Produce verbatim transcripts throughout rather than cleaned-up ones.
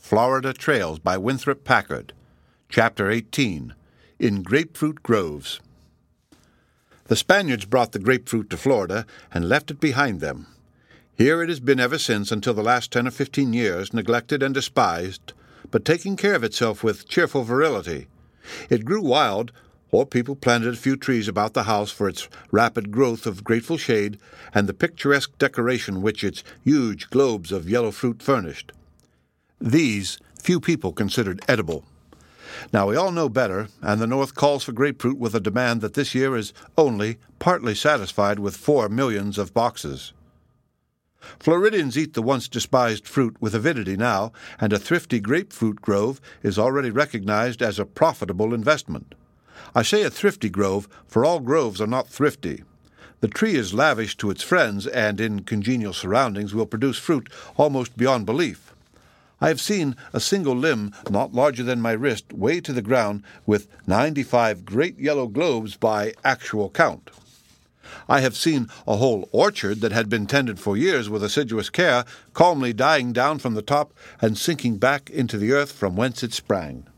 Florida Trails by Winthrop Packard. Chapter eighteen. In Grapefruit Groves. The Spaniards brought the grapefruit to Florida and left it behind them. Here it has been ever since until the last ten or fifteen years, neglected and despised, but taking care of itself with cheerful virility. It grew wild, or people planted a few trees about the house for its rapid growth of grateful shade and the picturesque decoration which its huge globes of yellow fruit furnished. These few people considered edible. Now we all know better, and the North calls for grapefruit with a demand that this year is only partly satisfied with four millions of boxes. Floridians eat the once despised fruit with avidity now, and a thrifty grapefruit grove is already recognized as a profitable investment. I say a thrifty grove, for all groves are not thrifty. The tree is lavish to its friends, and in congenial surroundings will produce fruit almost beyond belief. I have seen a single limb not larger than my wrist weigh to the ground with ninety-five great yellow globes by actual count. I have seen a whole orchard that had been tended for years with assiduous care calmly dying down from the top and sinking back into the earth from whence it sprang.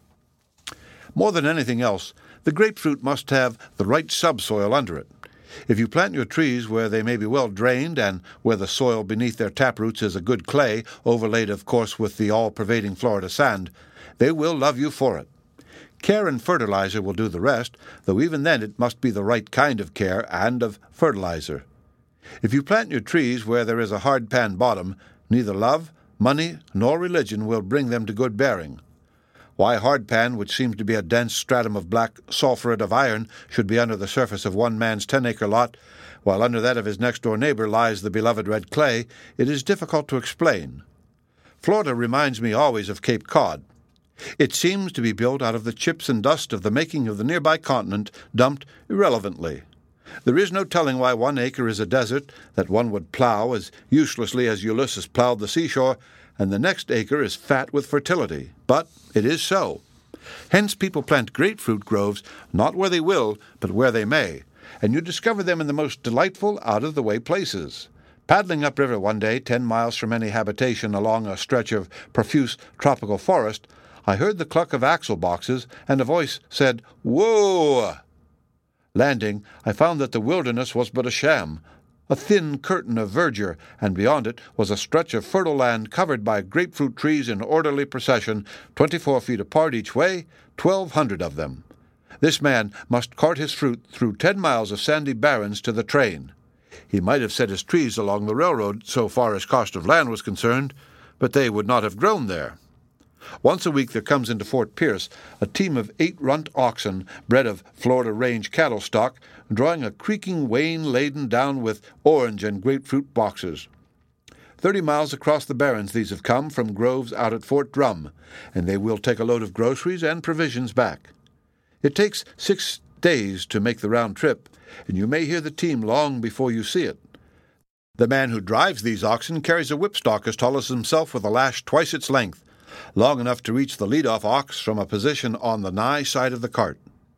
More than anything else, the grapefruit must have the right subsoil under it. If you plant your trees where they may be well drained and where the soil beneath their taproots is a good clay, overlaid of course with the all-pervading Florida sand, they will love you for it. Care and fertilizer will do the rest, though even then it must be the right kind of care and of fertilizer. If you plant your trees where there is a hard-pan bottom, neither love, money, nor religion will bring them to good bearing. Why hardpan, which seems to be a dense stratum of black sulphuret of iron, should be under the surface of one man's ten-acre lot, while under that of his next-door neighbor lies the beloved red clay, it is difficult to explain. Florida reminds me always of Cape Cod. It seems to be built out of the chips and dust of the making of the nearby continent, dumped irrelevantly. There is no telling why one acre is a desert that one would plow as uselessly as Ulysses plowed the seashore, and the next acre is fat with fertility. But it is so. Hence people plant grapefruit groves not where they will, but where they may, and you discover them in the most delightful, out-of-the-way places. Paddling upriver one day, ten miles from any habitation along a stretch of profuse tropical forest, I heard the cluck of axle boxes, and a voice said, "Whoa!" Landing, I found that the wilderness was but a sham, a thin curtain of verdure, and beyond it was a stretch of fertile land covered by grapefruit trees in orderly procession, twenty-four feet apart each way, twelve hundred of them. This man must cart his fruit through ten miles of sandy barrens to the train. He might have set his trees along the railroad so far as cost of land was concerned, but they would not have grown there. Once a week there comes into Fort Pierce a team of eight runt oxen, bred of Florida range cattle stock, drawing a creaking wain laden down with orange and grapefruit boxes. Thirty miles across the barrens these have come from groves out at Fort Drum, and they will take a load of groceries and provisions back. It takes six days to make the round trip, and you may hear the team long before you see it. The man who drives these oxen carries a whipstock as tall as himself with a lash twice its length, long enough to reach the lead-off ox from a position on the nigh side of the cart.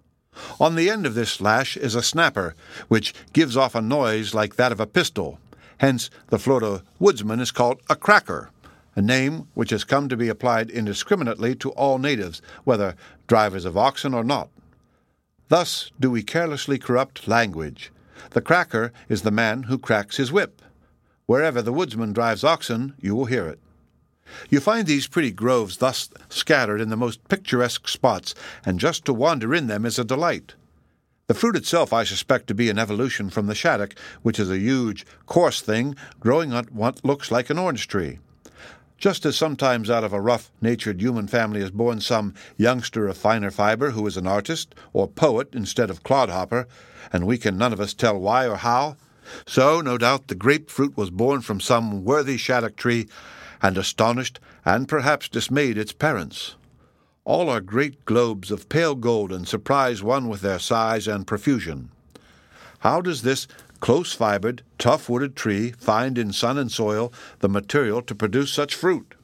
On the end of this lash is a snapper, which gives off a noise like that of a pistol. Hence the Florida woodsman is called a cracker, a name which has come to be applied indiscriminately to all natives, whether drivers of oxen or not. Thus do we carelessly corrupt language. The cracker is the man who cracks his whip. Wherever the woodsman drives oxen, you will hear it. You find these pretty groves thus scattered in the most picturesque spots, and just to wander in them is a delight. The fruit itself I suspect to be an evolution from the shaddock, which is a huge, coarse thing growing on what looks like an orange tree. Just as sometimes out of a rough-natured human family is born some youngster of finer fiber who is an artist or poet instead of clodhopper, and we can none of us tell why or how, so no doubt the grapefruit was born from some worthy shaddock tree, and astonished and perhaps dismayed its parents. All are great globes of pale gold and surprise one with their size and profusion. How does this close-fibered, tough-wooded tree find in sun and soil the material to produce such fruit?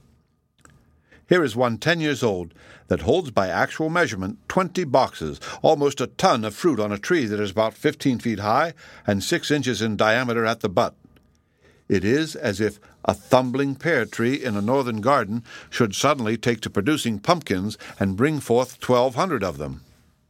Here is one ten years old that holds by actual measurement twenty boxes, almost a ton of fruit on a tree that is about fifteen feet high and six inches in diameter at the butt. It is as if a thumbling pear tree in a northern garden should suddenly take to producing pumpkins and bring forth twelve hundred of them.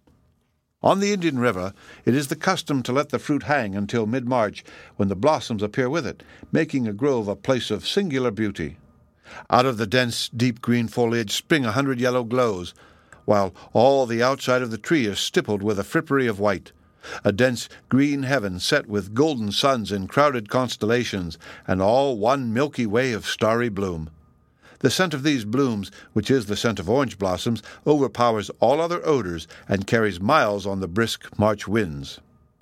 On the Indian River, it is the custom to let the fruit hang until mid-March, when the blossoms appear with it, making a grove a place of singular beauty. Out of the dense, deep green foliage spring a hundred yellow glows, while all the outside of the tree is stippled with a frippery of white, a dense green heaven set with golden suns and crowded constellations, and all one milky way of starry bloom. The scent of these blooms, which is the scent of orange blossoms, overpowers all other odors and carries miles on the brisk March winds.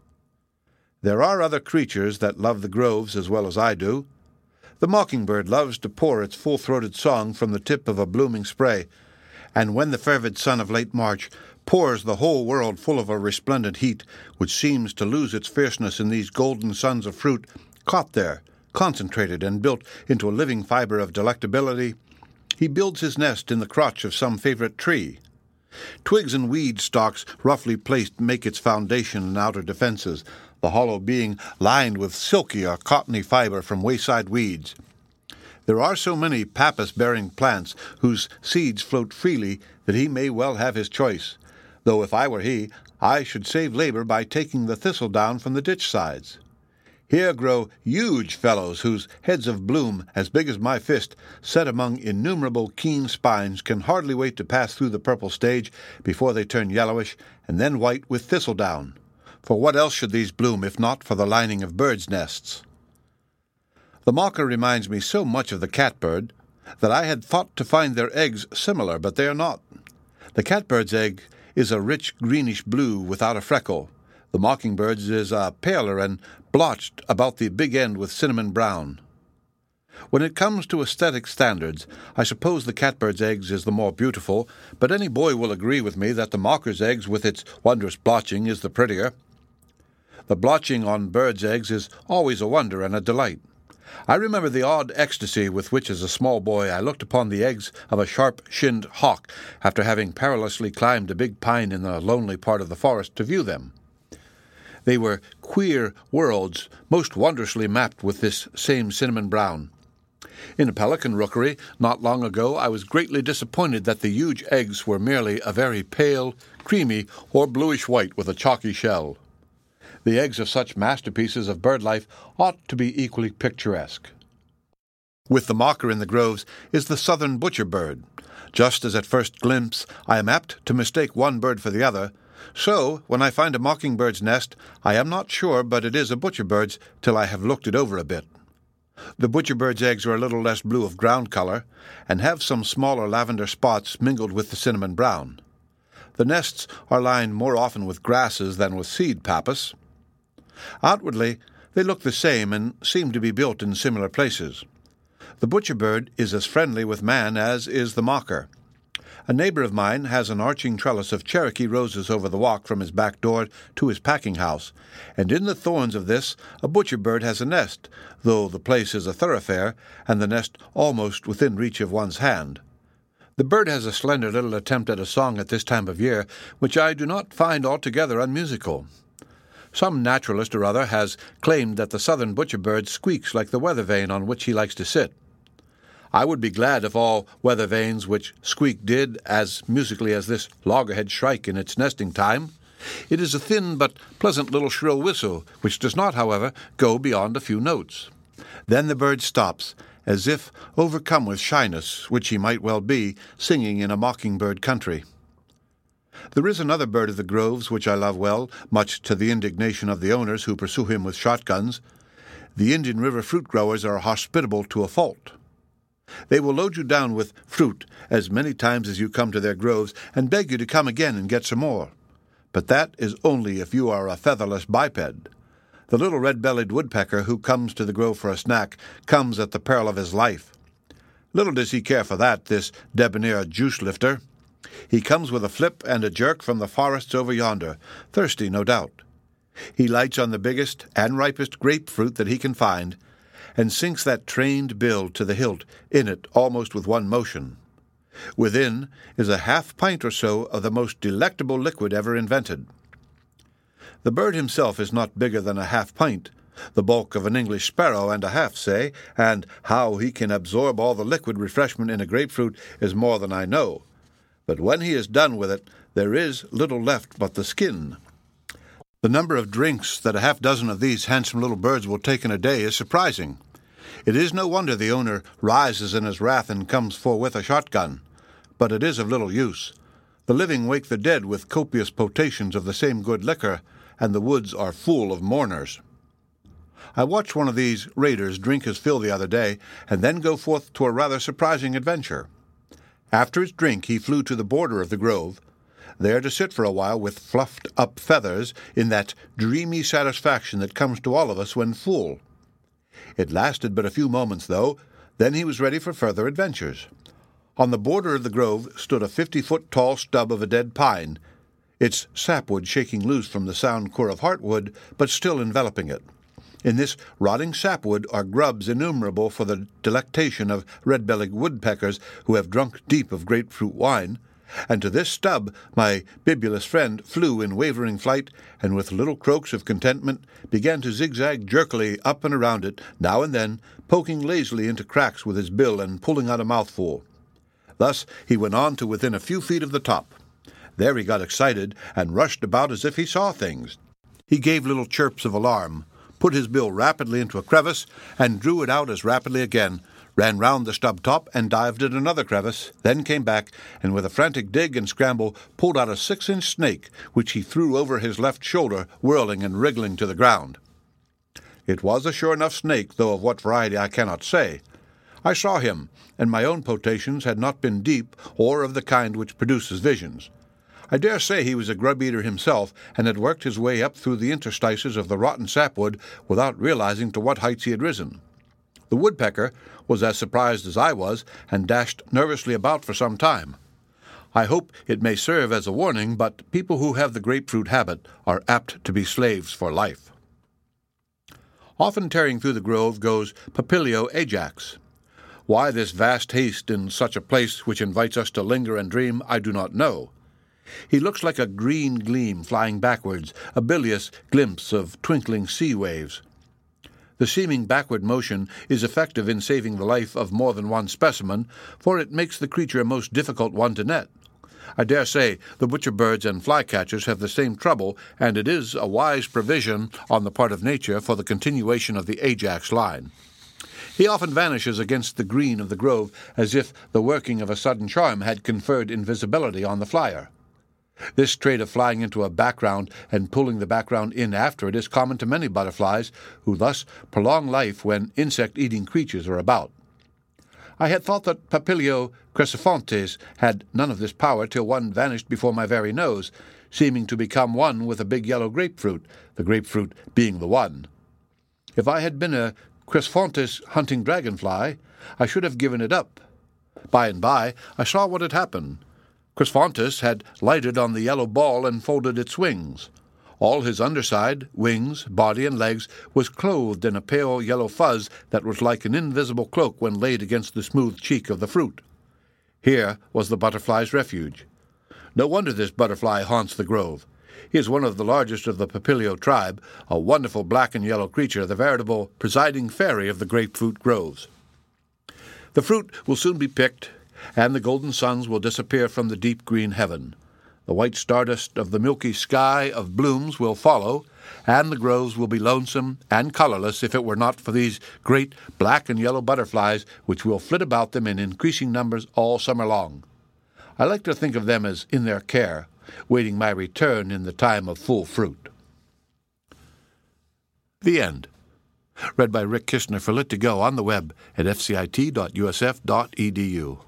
There are other creatures that love the groves as well as I do. The mockingbird loves to pour its full-throated song from the tip of a blooming spray, and when the fervid sun of late March pours the whole world full of a resplendent heat, which seems to lose its fierceness in these golden suns of fruit, caught there, concentrated and built into a living fiber of delectability, he builds his nest in the crotch of some favorite tree. Twigs and weed stalks roughly placed make its foundation and outer defenses, the hollow being lined with silky or cottony fiber from wayside weeds. There are so many pappus-bearing plants whose seeds float freely that he may well have his choice, though if I were he, I should save labor by taking the thistle down from the ditch sides. Here grow huge fellows whose heads of bloom, as big as my fist, set among innumerable keen spines, can hardly wait to pass through the purple stage before they turn yellowish and then white with thistledown. For what else should these bloom if not for the lining of birds' nests? The mocker reminds me so much of the catbird that I had thought to find their eggs similar, but they are not. The catbird's egg is a rich greenish blue without a freckle. The mockingbird's is uh, paler and blotched about the big end with cinnamon brown. When it comes to aesthetic standards, I suppose the catbird's eggs is the more beautiful, but any boy will agree with me that the mocker's eggs with its wondrous blotching is the prettier. The blotching on birds' eggs is always a wonder and a delight. I remember the odd ecstasy with which as a small boy I looked upon the eggs of a sharp-shinned hawk after having perilously climbed a big pine in a lonely part of the forest to view them. They were queer worlds, most wondrously mapped with this same cinnamon brown. In a pelican rookery not long ago I was greatly disappointed that the huge eggs were merely a very pale, creamy, or bluish-white with a chalky shell. The eggs of such masterpieces of bird life ought to be equally picturesque. With the mocker in the groves is the southern butcher bird. Just as at first glimpse I am apt to mistake one bird for the other, so when I find a mockingbird's nest I am not sure but it is a butcherbird's till I have looked it over a bit. The butcherbird's eggs are a little less blue of ground color, and have some smaller lavender spots mingled with the cinnamon brown. The nests are lined more often with grasses than with seed pappus. Outwardly, they look the same and seem to be built in similar places. The butcherbird is as friendly with man as is the mocker. A neighbor of mine has an arching trellis of Cherokee roses over the walk from his back door to his packing house, and in the thorns of this a butcherbird has a nest, though the place is a thoroughfare, and the nest almost within reach of one's hand. The bird has a slender little attempt at a song at this time of year, which I do not find altogether unmusical. Some naturalist or other has claimed that the southern butcherbird squeaks like the weather vane on which he likes to sit. I would be glad if all weather vanes which squeak did as musically as this loggerhead shrike in its nesting time. It is a thin but pleasant little shrill whistle, which does not, however, go beyond a few notes. Then the bird stops, as if overcome with shyness, which he might well be, singing in a mockingbird country. There is another bird of the groves which I love well, much to the indignation of the owners who pursue him with shotguns. The Indian River fruit growers are hospitable to a fault. They will load you down with fruit as many times as you come to their groves, and beg you to come again and get some more. But that is only if you are a featherless biped. The little red-bellied woodpecker who comes to the grove for a snack comes at the peril of his life. Little does he care for that, this debonair juice-lifter. He comes with a flip and a jerk from the forests over yonder, thirsty, no doubt. He lights on the biggest and ripest grapefruit that he can find, and sinks that trained bill to the hilt in it almost with one motion. Within is a half-pint or so of the most delectable liquid ever invented. The bird himself is not bigger than a half-pint, the bulk of an English sparrow and a half, say, and how he can absorb all the liquid refreshment in a grapefruit is more than I know. But when he is done with it, there is little left but the skin. The number of drinks that a half dozen of these handsome little birds will take in a day is surprising. It is no wonder the owner rises in his wrath and comes forthwith a shotgun. But it is of little use. The living wake the dead with copious potations of the same good liquor, and the woods are full of mourners. I watched one of these raiders drink his fill the other day, and then go forth to a rather surprising adventure. After his drink he flew to the border of the grove, there to sit for a while with fluffed-up feathers in that dreamy satisfaction that comes to all of us when full. It lasted but a few moments, though. Then he was ready for further adventures. On the border of the grove stood a fifty-foot tall stub of a dead pine, its sapwood shaking loose from the sound core of heartwood, but still enveloping it. In this rotting sapwood are grubs innumerable for the delectation of red-bellied woodpeckers who have drunk deep of grapefruit wine, and to this stub my bibulous friend flew in wavering flight, and with little croaks of contentment began to zigzag jerkily up and around it, now and then poking lazily into cracks with his bill and pulling out a mouthful. Thus he went on to within a few feet of the top. There he got excited and rushed about as if he saw things. He gave little chirps of alarm, put his bill rapidly into a crevice, and drew it out as rapidly again, ran round the stub top and dived at another crevice, then came back, and with a frantic dig and scramble pulled out a six-inch snake, which he threw over his left shoulder, whirling and wriggling to the ground. It was a sure enough snake, though of what variety I cannot say. I saw him, and my own potations had not been deep or of the kind which produces visions. I dare say he was a grub-eater himself, and had worked his way up through the interstices of the rotten sapwood without realizing to what heights he had risen. The woodpecker was as surprised as I was, and dashed nervously about for some time. I hope it may serve as a warning, but people who have the grapefruit habit are apt to be slaves for life. Often tearing through the grove goes Papilio ajax. Why this vast haste in such a place which invites us to linger and dream, I do not know. He looks like a green gleam flying backwards, a bilious glimpse of twinkling sea waves. The seeming backward motion is effective in saving the life of more than one specimen, for it makes the creature a most difficult one to net. I dare say the butcher birds and flycatchers have the same trouble, and it is a wise provision on the part of nature for the continuation of the Ajax line. He often vanishes against the green of the grove, as if the working of a sudden charm had conferred invisibility on the flyer. This trait of flying into a background and pulling the background in after it is common to many butterflies, who thus prolong life when insect-eating creatures are about. I had thought that Papilio crescifontes had none of this power till one vanished before my very nose, seeming to become one with a big yellow grapefruit, the grapefruit being the one. If I had been a crescifontes hunting dragonfly, I should have given it up. By and by I saw what had happened. Crescifontes had lighted on the yellow ball and folded its wings. All his underside, wings, body, and legs was clothed in a pale yellow fuzz that was like an invisible cloak when laid against the smooth cheek of the fruit. Here was the butterfly's refuge. No wonder this butterfly haunts the grove. He is one of the largest of the Papilio tribe, a wonderful black and yellow creature, the veritable presiding fairy of the grapefruit groves. The fruit will soon be picked, and the golden suns will disappear from the deep green heaven. The white stardust of the milky sky of blooms will follow, and the groves will be lonesome and colorless if it were not for these great black and yellow butterflies which will flit about them in increasing numbers all summer long. I like to think of them as in their care, waiting my return in the time of full fruit. The End. Read by Rick Kishner for Lit to Go on the web at f c i t dot u s f dot e d u.